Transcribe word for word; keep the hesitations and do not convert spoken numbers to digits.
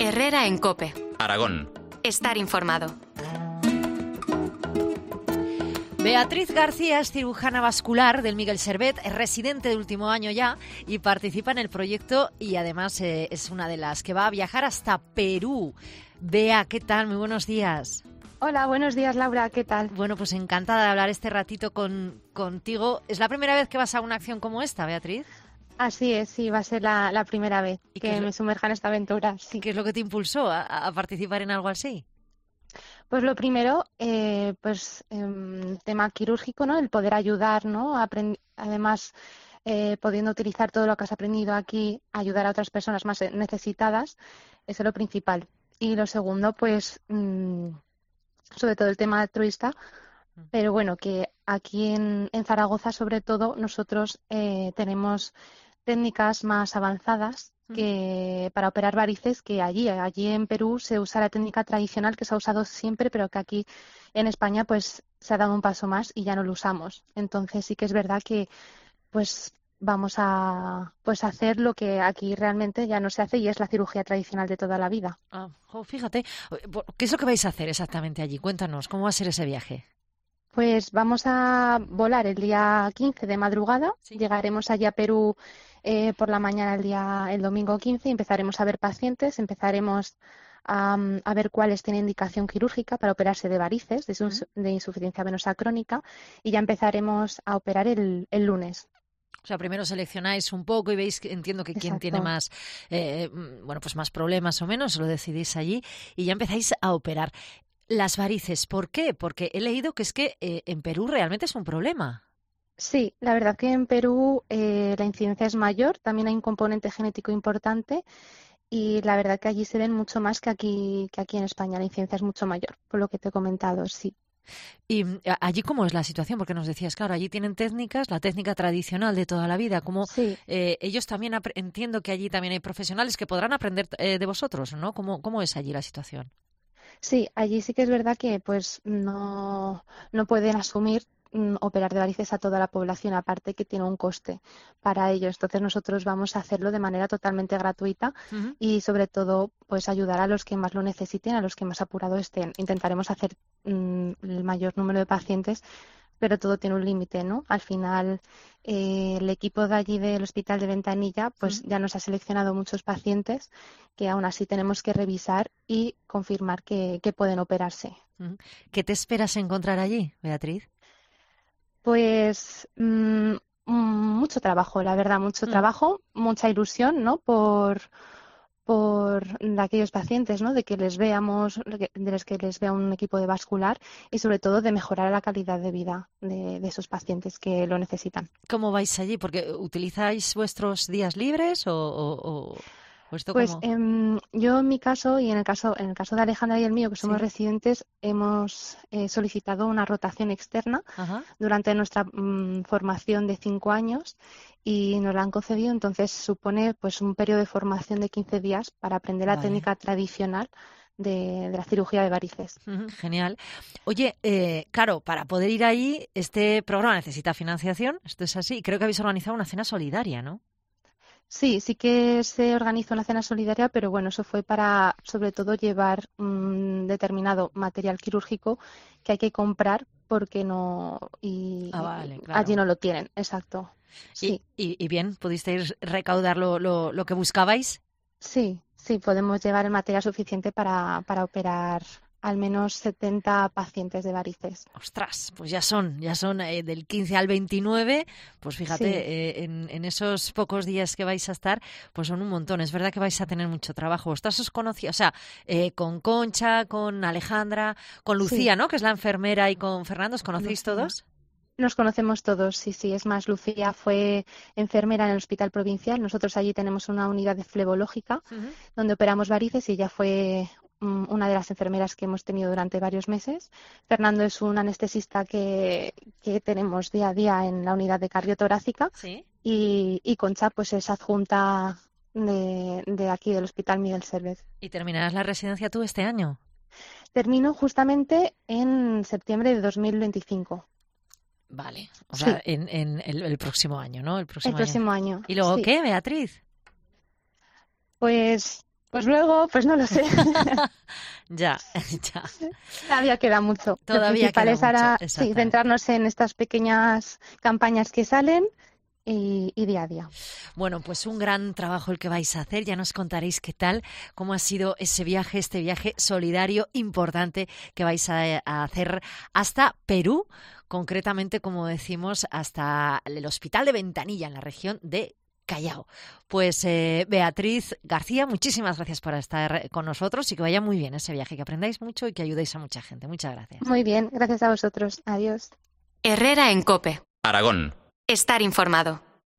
Herrera en COPE. Aragón. Estar informado. Beatriz García es cirujana vascular del Miguel Servet, es residente de último año ya y participa en el proyecto y además eh, es una de las que va a viajar hasta Perú. Bea, ¿qué tal? Muy buenos días. Hola, buenos días, Laura, ¿qué tal? Bueno, pues encantada de hablar este ratito con, contigo. ¿Es la primera vez que vas a una acción como esta, Beatriz? Así es, sí, va a ser la, la primera vez que me sumerja en esta aventura. Sí. ¿Qué es lo que te impulsó a, a participar en algo así? Pues lo primero, eh, pues eh, tema quirúrgico, ¿no? El poder ayudar, ¿no? Aprend- Además, eh, pudiendo utilizar todo lo que has aprendido aquí, ayudar a otras personas más necesitadas, eso es lo principal. Y lo segundo, pues, mmm, sobre todo el tema altruista, pero bueno, que aquí en, en Zaragoza, sobre todo, nosotros eh, tenemos técnicas más avanzadas que para operar varices que allí. Allí en Perú se usa la técnica tradicional que se ha usado siempre, pero que aquí en España pues se ha dado un paso más y ya no lo usamos. Entonces sí que es verdad que pues vamos a pues hacer lo que aquí realmente ya no se hace y es la cirugía tradicional de toda la vida. Ah, oh, fíjate, ¿qué es lo que vais a hacer exactamente allí? Cuéntanos, ¿cómo va a ser ese viaje? Pues vamos a volar el día quince de madrugada, sí. Llegaremos allí a Perú eh, por la mañana el día el domingo quince y empezaremos a ver pacientes, empezaremos a, a ver cuáles tienen indicación quirúrgica para operarse de varices, de, ins- de insuficiencia venosa crónica, y ya empezaremos a operar el, el lunes. O sea, primero seleccionáis un poco y veis, entiendo que quién Exacto. tiene más, eh, bueno, pues más problemas o menos, lo decidís allí y ya empezáis a operar. Las varices, ¿por qué? Porque he leído que es que eh, en Perú realmente es un problema. Sí, la verdad que en Perú eh, la incidencia es mayor, también hay un componente genético importante y la verdad que allí se ven mucho más que aquí, que aquí en España, la incidencia es mucho mayor, por lo que te he comentado, sí. ¿Y allí cómo es la situación? Porque nos decías, claro, allí tienen técnicas, la técnica tradicional de toda la vida, como sí. eh, ellos también, entiendo que allí también hay profesionales que podrán aprender eh, de vosotros, ¿no? ¿Cómo, cómo es allí la situación? Sí, allí sí que es verdad que pues no, no pueden asumir mm, operar de varices a toda la población, aparte que tiene un coste para ellos. Entonces nosotros vamos a hacerlo de manera totalmente gratuita Uh-huh. y sobre todo pues ayudar a los que más lo necesiten, a los que más apurado estén. Intentaremos hacer mm, el mayor número de pacientes, pero todo tiene un límite, ¿no? Al final, eh, el equipo de allí del Hospital de Ventanilla pues Uh-huh. ya nos ha seleccionado muchos pacientes que aún así tenemos que revisar y confirmar que, que pueden operarse. Uh-huh. ¿Qué te esperas encontrar allí, Beatriz? Pues mmm, mucho trabajo, la verdad, mucho Uh-huh. trabajo, mucha ilusión, ¿no? Por por aquellos pacientes, ¿no? De que les veamos, de los que les vea un equipo de vascular y sobre todo de mejorar la calidad de vida de, de esos pacientes que lo necesitan. ¿Cómo vais allí? Porque ¿utilizáis vuestros días libres o, o, o esto Pues cómo? eh, yo en mi caso y en el caso en el caso de Alejandra y el mío, que somos ¿Sí? residentes, hemos eh, solicitado una rotación externa Ajá. durante nuestra mm, formación de cinco años y nos la han concedido. Entonces supone pues un periodo de formación de quince días para aprender la Vale. técnica tradicional de, de la cirugía de varices. Uh-huh. Genial. Oye, eh, claro, para poder ir ahí, este programa necesita financiación, esto es así, y creo que habéis organizado una cena solidaria, ¿no? Sí, sí que se organizó una cena solidaria, pero bueno, eso fue para, sobre todo, llevar un determinado material quirúrgico que hay que comprar porque no y Ah, vale, claro. allí no lo tienen, exacto. Sí, ¿Y, y, y bien, pudisteis recaudar lo, lo, lo que buscabais? sí, sí, podemos llevar el material suficiente para, para operar al menos setenta pacientes de varices. Ostras, pues ya son, ya son eh, del quince al veintinueve, pues fíjate, Sí. eh, en, en esos pocos días que vais a estar, pues son un montón. Es verdad que vais a tener mucho trabajo. Vosotras os conocía, o sea, eh, con Concha, con Alejandra, con Lucía, Sí. ¿no? Que es la enfermera, y con Fernando, ¿os conocéis Lucía. todos? Nos conocemos todos, sí, sí. Es más, Lucía fue enfermera en el Hospital Provincial. Nosotros allí tenemos una unidad de flebológica Uh-huh. donde operamos varices y ella fue mm, una de las enfermeras que hemos tenido durante varios meses. Fernando es un anestesista que, que tenemos día a día en la unidad de cardiotorácica Sí. y, y Concha pues es adjunta de, de aquí del Hospital Miguel Servet. ¿Y terminarás la residencia tú este año? Termino justamente en septiembre de dos mil veinticinco. Vale, o Sí. sea, en, en el, el próximo año, ¿no? El próximo El año. próximo año. ¿Y luego Sí. qué, Beatriz? Pues, Pues luego, pues no lo sé. Ya, ya. Todavía queda mucho. Todavía Lo principal queda es ahora mucho, sí, centrarnos en estas pequeñas campañas que salen y, y día a día. Bueno, pues un gran trabajo el que vais a hacer. Ya nos contaréis qué tal, cómo ha sido ese viaje, este viaje solidario importante que vais a, a hacer hasta Perú, concretamente, como decimos, hasta el Hospital de Ventanilla, en la región de Callao. Pues eh, Beatriz García, muchísimas gracias por estar con nosotros y que vaya muy bien ese viaje, que aprendáis mucho y que ayudéis a mucha gente. Muchas gracias. Muy bien, gracias a vosotros. Adiós. Herrera en COPE. Aragón. Estar informado.